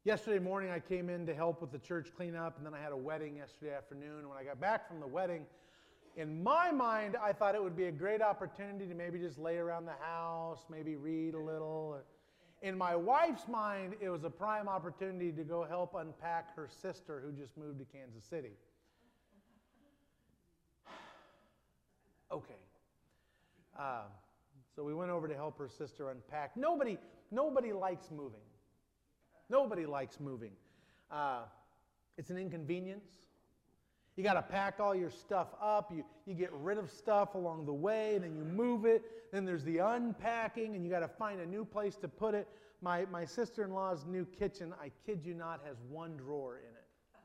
Yesterday morning I came in to help with the church cleanup, and then I had a wedding yesterday afternoon. When I got back from the wedding, in my mind, I thought it would be a great opportunity to maybe just lay around the house, maybe read a little. In my wife's mind, it was a prime opportunity to go help unpack her sister who just moved to Kansas City. Okay. So we went over to help her sister unpack. Nobody likes moving. Nobody likes moving. It's an inconvenience. You got to pack all your stuff up. You get rid of stuff along the way, and then you move it. Then there's the unpacking, and you got to find a new place to put it. My sister-in-law's new kitchen, I kid you not, has one drawer in it.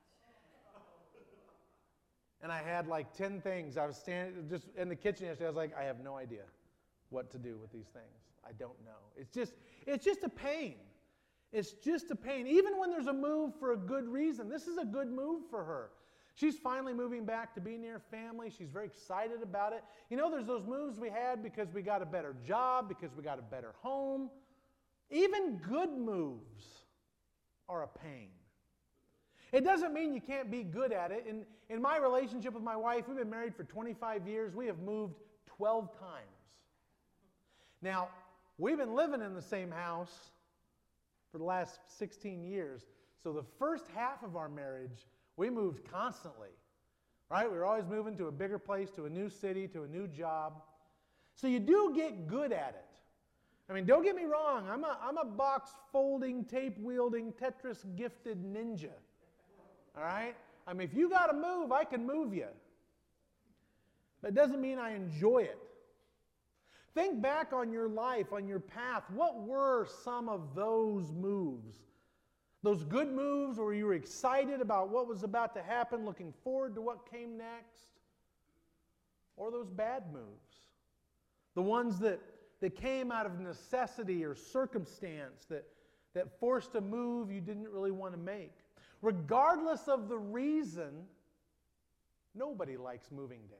And I had like 10 things. I was standing just in the kitchen yesterday. I was like, I have no idea what to do with these things. I don't know. It's just a pain. It's just a pain. Even when there's a move for a good reason. This is a good move for her. She's finally moving back to be near family. She's very excited about it. You know, there's those moves we had because we got a better job, because we got a better home. Even good moves are a pain. It doesn't mean you can't be good at it. In my relationship with my wife, we've been married for 25 years. We have moved 12 times. Now, we've been living in the same house for the last 16 years. So the first half of our marriage, we moved constantly. Right? We were always moving to a bigger place, to a new city, to a new job. So you do get good at it. I mean, don't get me wrong. I'm a box folding, tape wielding, Tetris gifted ninja. All right? I mean, if you got to move, I can move you. But it doesn't mean I enjoy it. Think back on your life, on your path. What were some of those moves? Those good moves where you were excited about what was about to happen, looking forward to what came next? Or those bad moves? The ones that came out of necessity or circumstance that forced a move you didn't really want to make. Regardless of the reason, nobody likes moving day.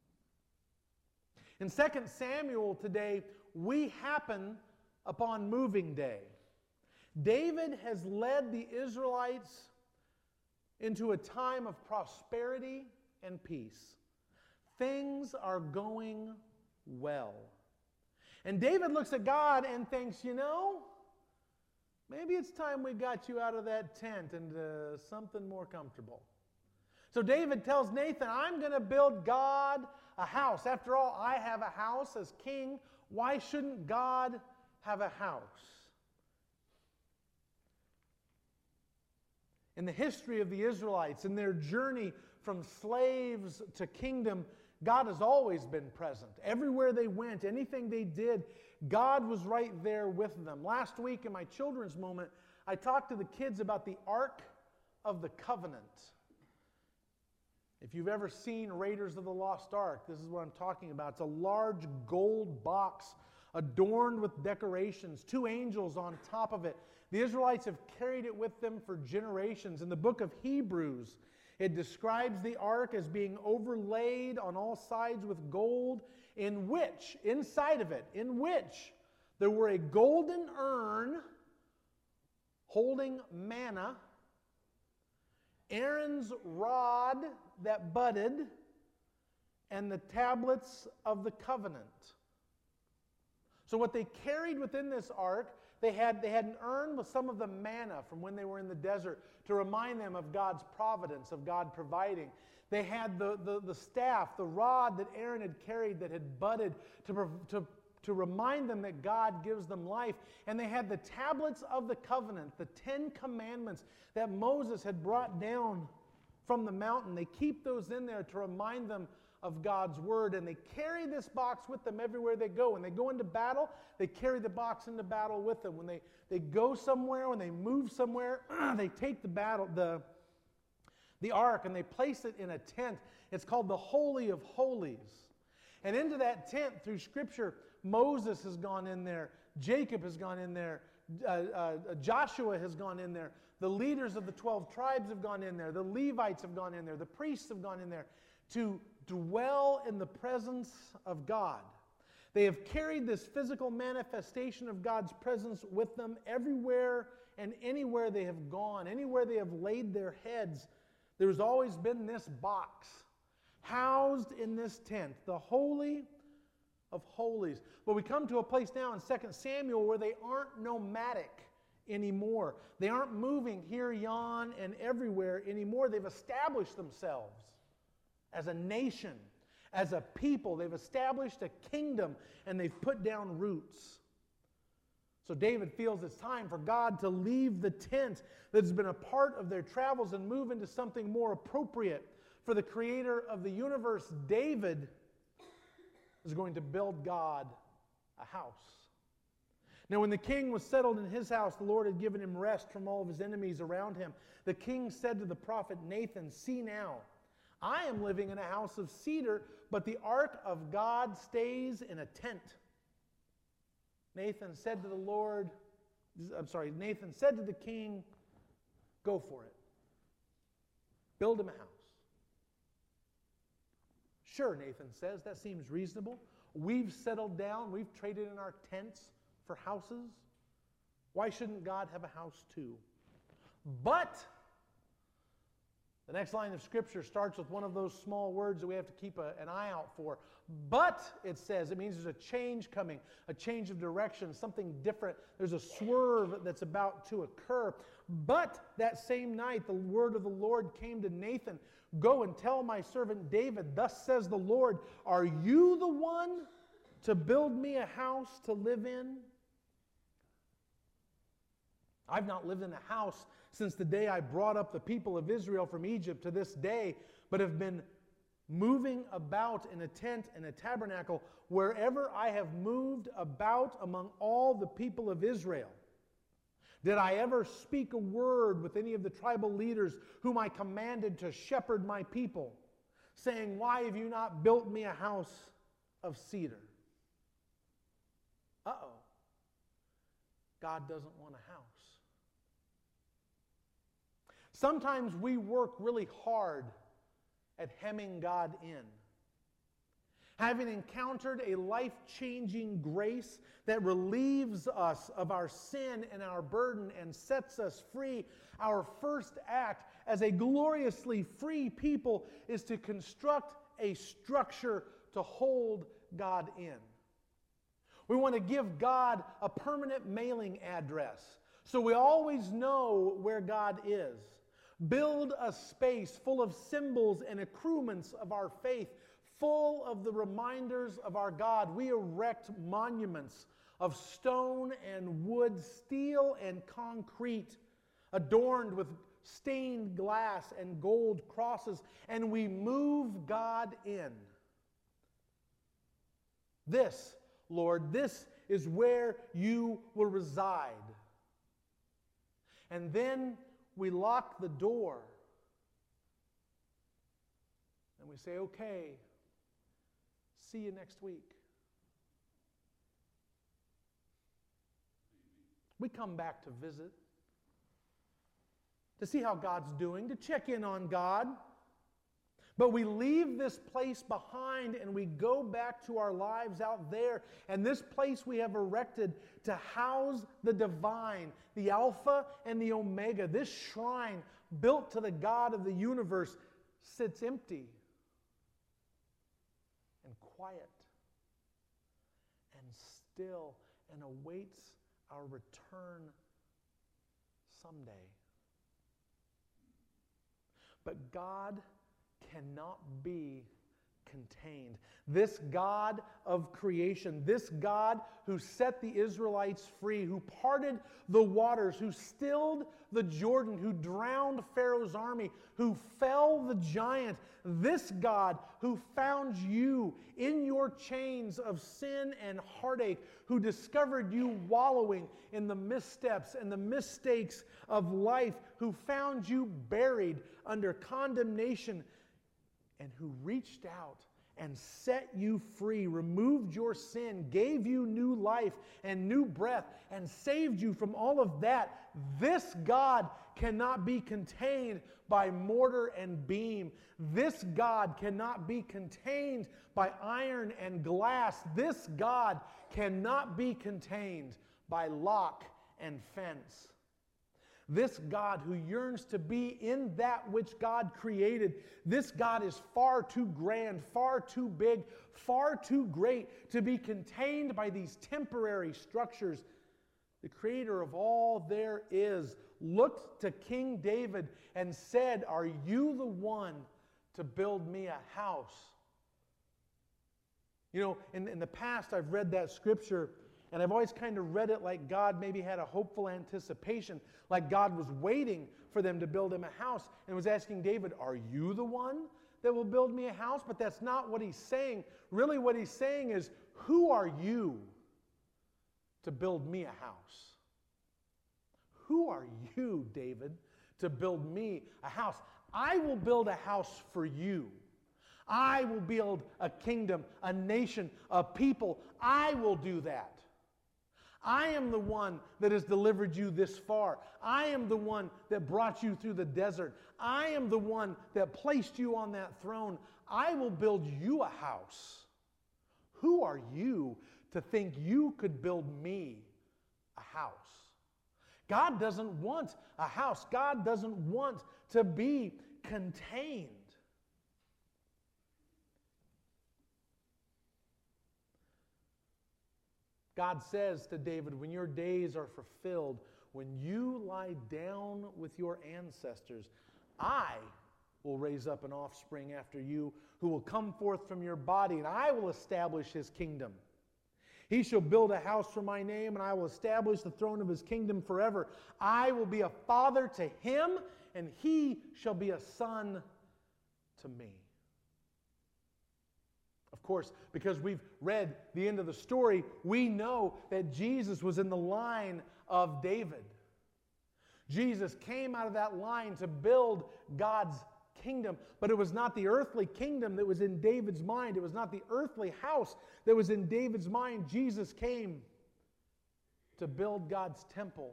In 2 Samuel today, we happen upon moving day. David has led the Israelites into a time of prosperity and peace. Things are going well. And David looks at God and thinks, you know, maybe it's time we got you out of that tent into something more comfortable. So David tells Nathan, I'm going to build God a house. After all, I have a house as king. Why shouldn't God have a house? In the history of the Israelites, in their journey from slaves to kingdom, God has always been present. Everywhere they went, anything they did, God was right there with them. Last week in my children's moment, I talked to the kids about the Ark of the Covenant. If you've ever seen Raiders of the Lost Ark, this is what I'm talking about. It's a large gold box adorned with decorations, 2 angels on top of it. The Israelites have carried it with them for generations. In the book of Hebrews, it describes the ark as being overlaid on all sides with gold, inside of it, there were a golden urn holding manna, Aaron's rod that budded, and the tablets of the covenant. So what they carried within this ark, they had an urn with some of the manna from when they were in the desert to remind them of God's providence, of God providing. They had the staff, the rod that Aaron had carried that had budded to remind them that God gives them life. And they had the tablets of the covenant, the 10 commandments that Moses had brought down from the mountain. They keep those in there to remind them of God's word, and they carry this box with them everywhere they go. When they go into battle, they carry the box into battle with them. When they go somewhere, when they move somewhere, they take the ark and they place it in a tent. It's called the Holy of Holies. And into that tent, through Scripture, Moses has gone in there, Jacob has gone in there, Joshua has gone in there, the leaders of the 12 tribes have gone in there, the Levites have gone in there, the priests have gone in there to dwell in the presence of God. They have carried this physical manifestation of God's presence with them everywhere and anywhere they have gone, anywhere they have laid their heads. There's always been this box housed in this tent, the Holy of Holies. But we come to a place now in 2 Samuel where they aren't nomadic anymore. They aren't moving here, yon, and everywhere anymore. They've established themselves as a nation, as a people. They've established a kingdom, and they've put down roots. So David feels it's time for God to leave the tent that has been a part of their travels and move into something more appropriate for the creator of the universe. David is going to build God a house. Now, when the king was settled in his house, the Lord had given him rest from all of his enemies around him. The king said to the prophet Nathan, "See now, I am living in a house of cedar, but the ark of God stays in a tent." Nathan said to the king, "Go for it. Build him a house." "Sure," Nathan says, "that seems reasonable. We've settled down. We've traded in our tents for houses. Why shouldn't God have a house too?" But the next line of Scripture starts with one of those small words that we have to keep an eye out for. But, it says, it means there's a change coming, a change of direction, something different. There's a swerve that's about to occur. But that same night, the word of the Lord came to Nathan. "Go and tell my servant David, thus says the Lord, are you the one to build me a house to live in? I've not lived in a house since the day I brought up the people of Israel from Egypt to this day, but have been moving about in a tent and a tabernacle wherever I have moved about among all the people of Israel. Did I ever speak a word with any of the tribal leaders whom I commanded to shepherd my people, saying, why have you not built me a house of cedar?" Uh-oh. God doesn't want a house. Sometimes we work really hard at hemming God in. Having encountered a life-changing grace that relieves us of our sin and our burden and sets us free, our first act as a gloriously free people is to construct a structure to hold God in. We want to give God a permanent mailing address so we always know where God is. Build a space full of symbols and accoutrements of our faith, full of the reminders of our God. We erect monuments of stone and wood, steel and concrete, adorned with stained glass and gold crosses, and we move God in. This, Lord, this is where you will reside. And then we lock the door and we say, okay, see you next week. We come back to visit, to see how God's doing, to check in on God. But we leave this place behind and we go back to our lives out there. And this place we have erected to house the divine, the Alpha and the Omega. This shrine built to the God of the universe sits empty and quiet and still and awaits our return someday. But God cannot be contained. This God of creation, this God who set the Israelites free, who parted the waters, who stilled the Jordan, who drowned Pharaoh's army, who fell the giant, this God who found you in your chains of sin and heartache, who discovered you wallowing in the missteps and the mistakes of life, who found you buried under condemnation, and who reached out and set you free, removed your sin, gave you new life and new breath, and saved you from all of that, this God cannot be contained by mortar and beam. This God cannot be contained by iron and glass. This God cannot be contained by lock and fence. This God who yearns to be in that which God created, this God is far too grand, far too big, far too great to be contained by these temporary structures. The creator of all there is looked to King David and said, "Are you the one to build me a house?" You know, in the past I've read that scripture, and I've always kind of read it like God maybe had a hopeful anticipation, like God was waiting for them to build him a house and was asking David, "Are you the one that will build me a house?" But that's not what he's saying. Really what he's saying is, who are you to build me a house? Who are you, David, to build me a house? I will build a house for you. I will build a kingdom, a nation, a people. I will do that. I am the one that has delivered you this far. I am the one that brought you through the desert. I am the one that placed you on that throne. I will build you a house. Who are you to think you could build me a house? God doesn't want a house. God doesn't want to be contained. God says to David, when your days are fulfilled, when you lie down with your ancestors, I will raise up an offspring after you who will come forth from your body, and I will establish his kingdom. He shall build a house for my name, and I will establish the throne of his kingdom forever. I will be a father to him, and he shall be a son to me. Of course, because we've read the end of the story, we know that Jesus was in the line of David. Jesus came out of that line to build God's kingdom, but it was not the earthly kingdom that was in David's mind. It was not the earthly house that was in David's mind. Jesus came to build God's temple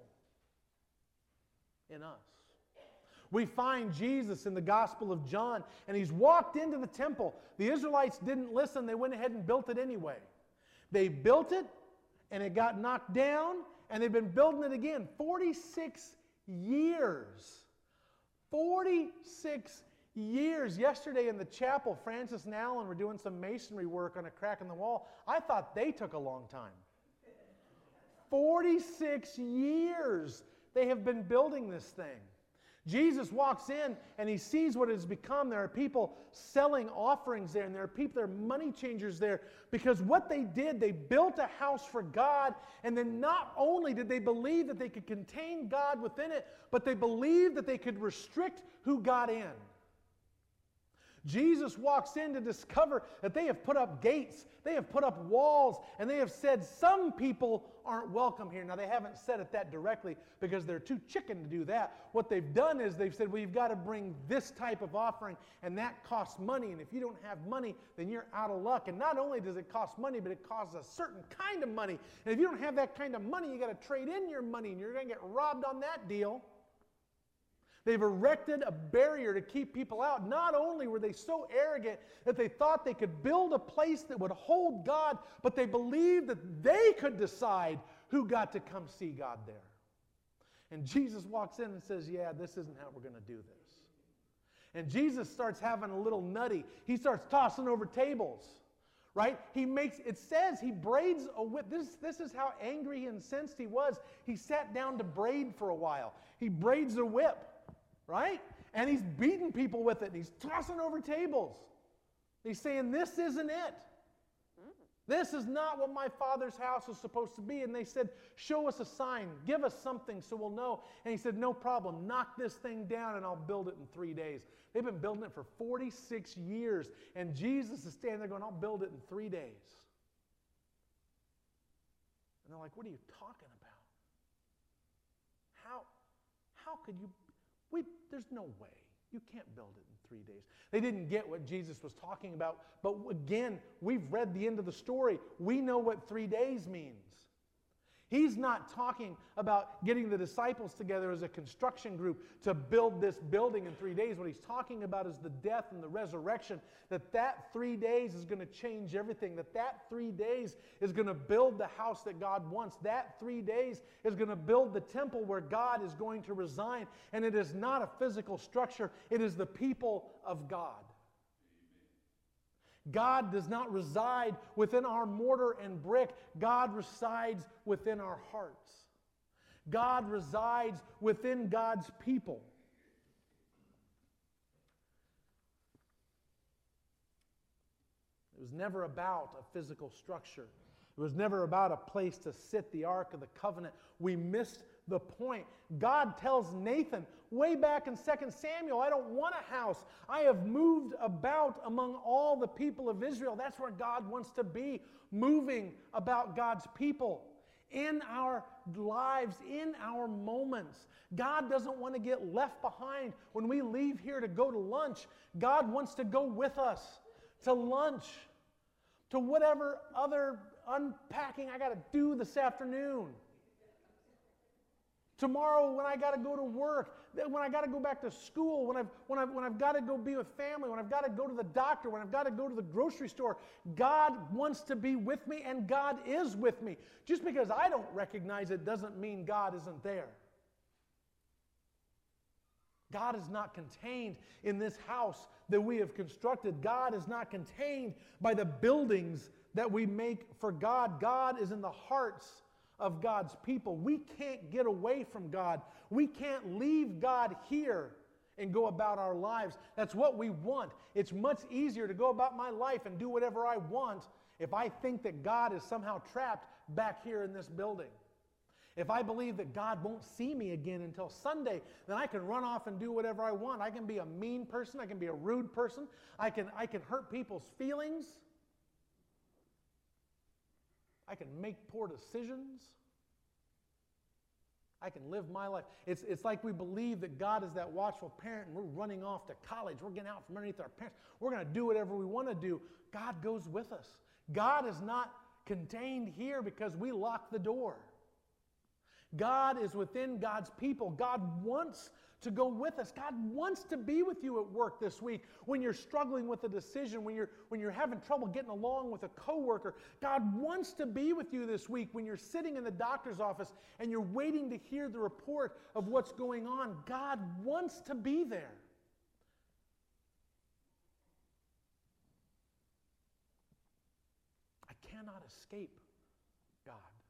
in us. We find Jesus in the Gospel of John, and he's walked into the temple. The Israelites didn't listen. They went ahead and built it anyway. They built it, and it got knocked down, and they've been building it again. 46 years. 46 years. Yesterday in the chapel, Francis and Alan were doing some masonry work on a crack in the wall. I thought they took a long time. 46 years they have been building this thing. Jesus walks in and he sees what it has become. There are people selling offerings there, and there are money changers there, because what they did, they built a house for God, and then not only did they believe that they could contain God within it, but they believed that they could restrict who got in. Jesus walks in to discover that they have put up gates, they have put up walls, and they have said some people aren't welcome here. Now, they haven't said it that directly because they're too chicken to do that. What they've done is they've said, well, you've got to bring this type of offering, and that costs money, and if you don't have money, then you're out of luck. And not only does it cost money, but it costs a certain kind of money. And if you don't have that kind of money, you got to trade in your money, and you're going to get robbed on that deal. They've erected a barrier to keep people out. Not only were they so arrogant that they thought they could build a place that would hold God, but they believed that they could decide who got to come see God there. And Jesus walks in and says, yeah, this isn't how we're going to do this. And Jesus starts having a little nutty. He starts tossing over tables, right? It says he braids a whip. This is how angry and incensed he was. He sat down to braid for a while. He braids a whip. Right? And he's beating people with it. And he's tossing over tables. He's saying, this isn't it. This is not what my Father's house is supposed to be. And they said, show us a sign. Give us something so we'll know. And he said, no problem. Knock this thing down and I'll build it in 3 days. They've been building it for 46 years. And Jesus is standing there going, I'll build it in 3 days. And they're like, what are you talking about? How could you... There's no way. You can't build it in 3 days. They didn't get what Jesus was talking about. But again, we've read the end of the story. We know what 3 days means. He's not talking about getting the disciples together as a construction group to build this building in 3 days. What he's talking about is the death and the resurrection. That 3 days is going to change everything. That 3 days is going to build the house that God wants. That 3 days is going to build the temple where God is going to reside. And it is not a physical structure. It is the people of God. God does not reside within our mortar and brick. God resides within our hearts. God resides within God's people. It was never about a physical structure. It was never about a place to sit the Ark of the Covenant. We missed the point. God tells Nathan way back in 2 Samuel, I don't want a house. I have moved about among all the people of Israel. That's where God wants to be, moving about God's people. In our lives, in our moments. God doesn't want to get left behind when we leave here to go to lunch. God wants to go with us to lunch, to whatever other unpacking I got to do this afternoon. Tomorrow when I got to go to work, when I got to go back to school, when I've got to go be with family, when I've got to go to the doctor, when I've got to go to the grocery store, God wants to be with me and God is with me. Just because I don't recognize it doesn't mean God isn't there. God is not contained in this house that we have constructed. God is not contained by the buildings that we make for God. God is in the hearts of God's people. We can't get away from God. We can't leave God here and go about our lives. That's what we want. It's much easier to go about my life and do whatever I want if I think that God is somehow trapped back here in this building. If I believe that God won't see me again until Sunday, then I can run off and do whatever I want. I can be a mean person. I can be a rude person. I can hurt people's feelings. I can make poor decisions. I can live my life. It's like we believe that God is that watchful parent and we're running off to college. We're getting out from underneath our parents. We're going to do whatever we want to do. God goes with us. God is not contained here because we lock the door. God is within God's people. God wants to go with us. God wants to be with you at work this week when you're struggling with a decision, when you're having trouble getting along with a coworker. God wants to be with you this week when you're sitting in the doctor's office and you're waiting to hear the report of what's going on. God wants to be there. I cannot escape God.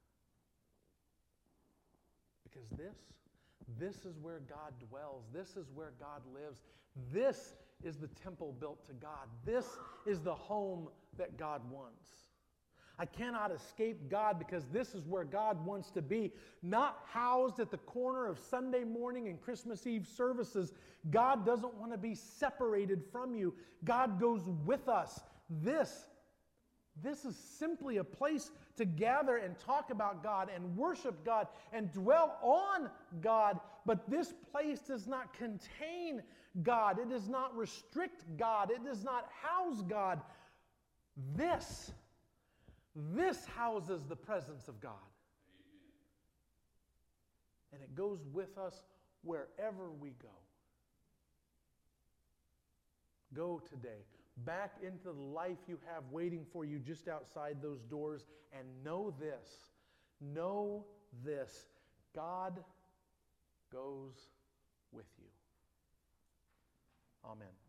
Because this is where God dwells. This is where God lives. This is the temple built to God. This is the home that God wants. I cannot escape God because this is where God wants to be. Not housed at the corner of Sunday morning and Christmas Eve services. God doesn't want to be separated from you. God goes with us. This is simply a place to gather and talk about God and worship God and dwell on God. But this place does not contain God. It does not restrict God. It does not house God. This houses the presence of God. Amen. And it goes with us wherever we go. Go today. Back into the life you have waiting for you just outside those doors, and know this, God goes with you. Amen.